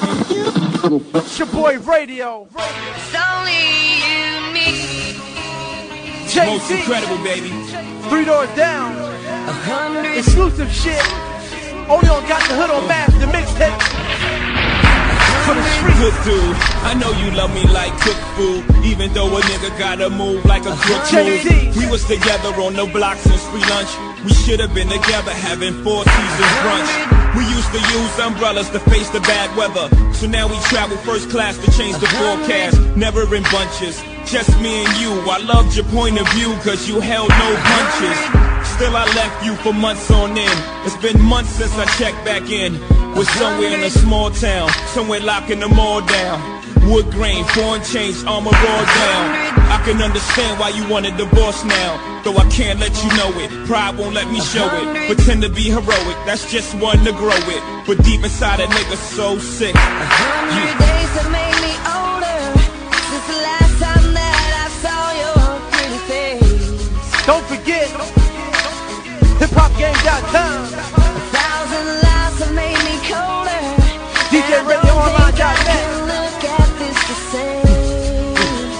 It's your boy Radio. It's only you and me. Most incredible, baby. 3 Doors Down. Exclusive shit. Only on Got the Hood on Mass, the mixtape. For the street. Good dude, I know you love me like cooked food. Even though a nigga gotta move like a crook move. We was together on the block since free lunch. We should have been together having 4 seasons brunch. We used to use umbrellas to face the bad weather. So now we travel first class to change the forecast. Never in bunches, just me and you. I loved your point of view cause you held no punches. Still I left you for months on end. It's been months since I checked back in. We're somewhere in a small town, somewhere locking them all down. Wood grain, foreign change, armor all down. I can understand why you want a divorce now, though I can't let you know it. Pride won't let me show it. Pretend to be heroic, that's just one to grow it. But deep inside a nigga so sick. 100 days have made me older since the last time that I saw your pretty face. Don't forget, hiphopgame.com. 1,000 lives have made me colder. DJRadioOnline.net. I can look at this the same.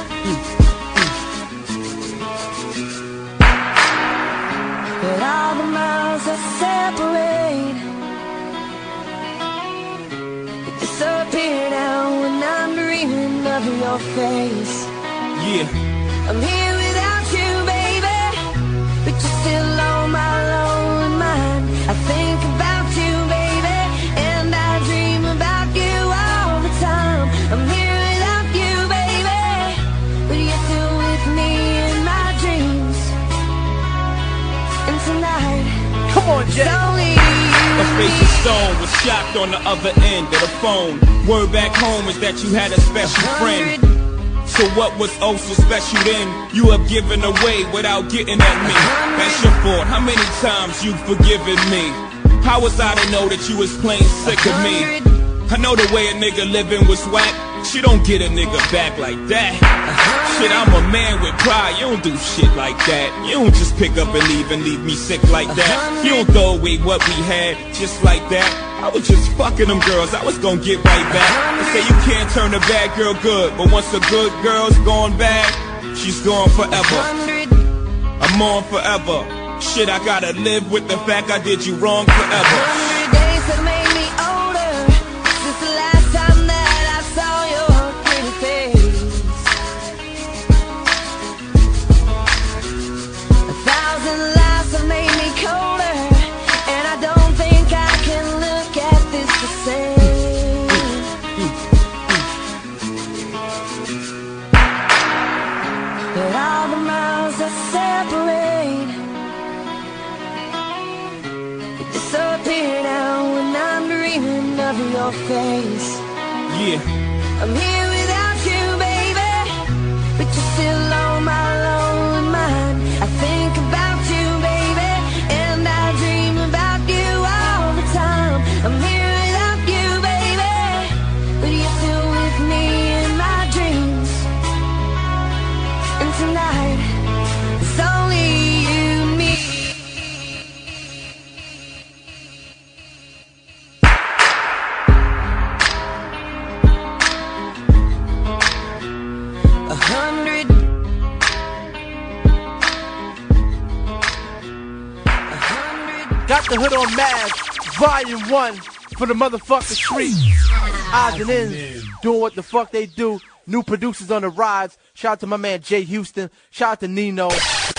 But all the miles that separate disappear now when I'm dreaming of your face. Yeah. I'm here without you, baby, but you're still on my lonely mind. I think about you, baby, and I dream about you all the time. I'm here without you, baby, but you're still with me in my dreams. And tonight, Come on, Jay. it's only you. My face of stone was shocked on the other end of the phone. Word back home is that you had a special friend. So what was oh so special then? You have given away without getting at me. That's your fault. How many times you forgiven me? How was I to know that you was plain sick of me? I know the way a nigga living was whack. She don't get a nigga back like that. Shit, I'm a man with pride. You don't do shit like that. You don't just pick up and leave me sick like that. You don't throw away what we had just like that. I was just fucking them girls, I was gonna get right back. They say you can't turn a bad girl good, but once a good girl's gone bad, she's gone forever. I'm on forever. Shit, I gotta live with the fact I did you wrong forever. 100 days have made me older since the last time that I saw your pretty face. 1,000 lives have made me colder, and I don't think I can look at this the same. But all the miles that separate disappear now when I'm dreaming of your face. Yeah. I'm here without you, baby, but you're still on my lonely mind. I think about you, baby, and I dream about you all the time. I'm here without you, baby, but you're still with me in my dreams. And tonight, it's only you and me. Got the Hood on Mass, Volume 1 for the motherfucking street. Odds and ends, doing what the fuck they do. New producers on the rise. Shout out to my man Jay Houston. Shout out to Nino.